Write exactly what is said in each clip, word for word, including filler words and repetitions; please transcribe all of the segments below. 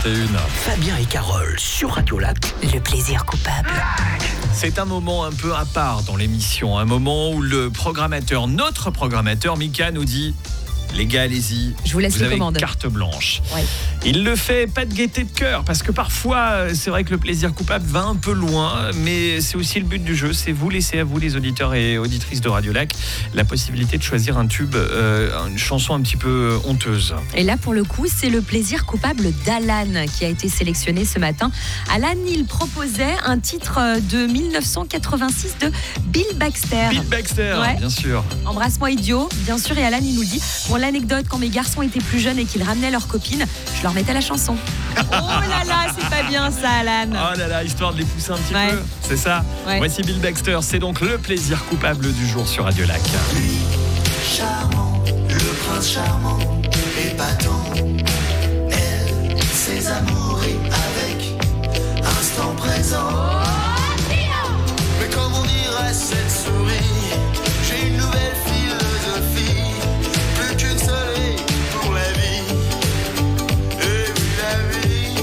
Une. Fabien et Carole sur Radio Lac. Le plaisir coupable. C'est un moment un peu à part dans l'émission, un moment où le programmateur, notre programmateur Mika nous dit: les gars, allez-y. Je vous laisse vous les avez commandes. Carte blanche. Ouais. Il le fait pas de gaieté de cœur, parce que parfois, c'est vrai que le plaisir coupable va un peu loin, mais c'est aussi le but du jeu. C'est vous laisser à vous, les auditeurs et auditrices de Radio Lac, la possibilité de choisir un tube, euh, une chanson un petit peu honteuse. Et là, pour le coup, c'est le plaisir coupable d'Alan qui a été sélectionné ce matin. Alan, il proposait un titre de dix-neuf cent quatre-vingt-six de Bill Baxter. Bill Baxter, Ouais. bien sûr. Embrasse-moi idiot, bien sûr. Et Alan, il nous dit: bon, l'anecdote, quand mes garçons étaient plus jeunes et qu'ils ramenaient leurs copines, je leur mettais la chanson. Oh là là, c'est pas bien ça, Alan. Oh là là, histoire de les pousser un petit Ouais. peu, c'est ça. Ouais. Voici Bill Baxter, c'est donc le plaisir coupable du jour sur Radio Lac. Lui, charmant, le prince charmant, épatant. Elle, ses amours et avec instant présent. Mais comme on dirait cette souris, j'ai une nouvelle philosophie. Plus qu'une seule et pour la vie. Et oui, la vie.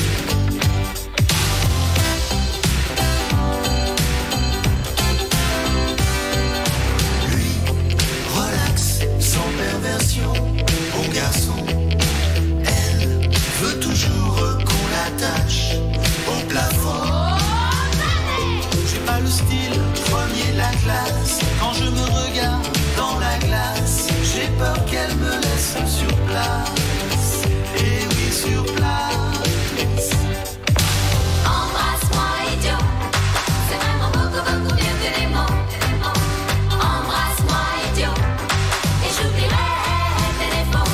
Lui, relax, sans perversion, bon garçon. Elle veut toujours qu'on l'attache au plafond. J'ai pas le style, premier la classe. Quand je me regarde dans la glace, j'ai peur qu'elle me laisse sur place. Et oui, sur place. Embrasse-moi, idiot. C'est vraiment beaucoup, beaucoup mieux que les mots. Embrasse-moi, idiot. Et j'oublierai tes défauts.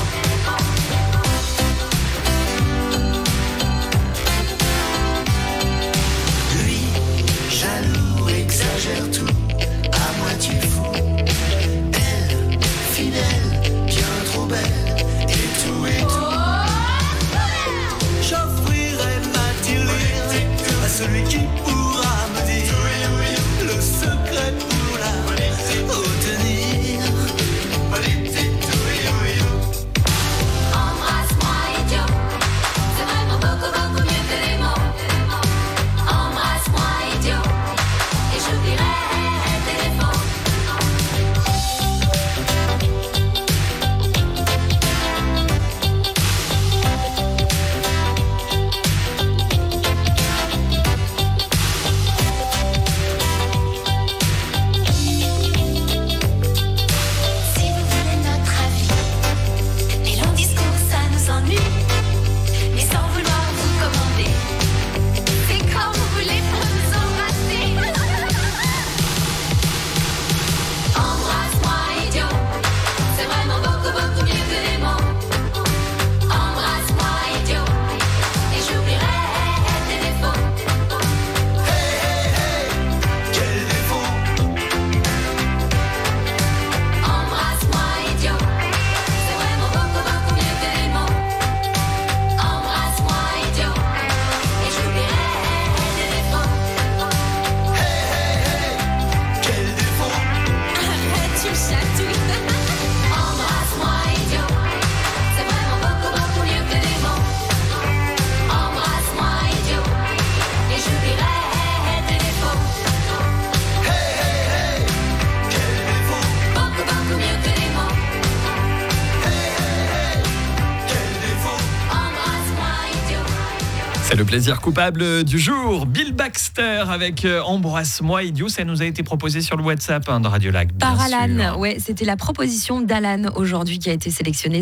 Lui, jaloux, exagère tout, à moitié fou. Elle, fidèle, bien trop belle, et tout et tout. J'offrirai ma tirelire à celui qui pourra me dire le secret pour la retenir. Embrasse-moi, idiot. C'est vraiment beaucoup, beaucoup mieux que les mots. Embrasse-moi, idiot. Et j'oublierai tes défauts. Si vous voulez notre avis, les longs discours ça nous ennuie. Mais sans vouloir vous commander, c'est quand vous voulez pour nous embrasser. Embrasse-moi, idiot. C'est vraiment beaucoup, beaucoup mieux que les mots. Embrasse-moi, idiot. Et j'oublierai tes défauts. Quel défaut! Embrasse-moi, idiot. C'est vraiment beaucoup, beaucoup mieux que les mots. Embrasse-moi, idiot. Et j'oublierai tes défauts. Quel défaut! Arrête, tu me chatouilles. Embrasse-moi, idiot. C'est vraiment beaucoup, beaucoup mieux que les mots. Embrasse-moi, idiot. Et j'oublierai tes défauts. Quel défaut! Beaucoup, beaucoup mieux que les mots. Quel défaut! Embrasse-moi, idiot. C'est le plaisir coupable du jour. Bill Baxter avec euh, Embrasse-moi, idiot. Ça nous a été proposé sur le WhatsApp hein, de Radio Lac. bien Par Alan. sûr. Ouais, c'était la proposition d'Alan aujourd'hui qui a été sélectionnée.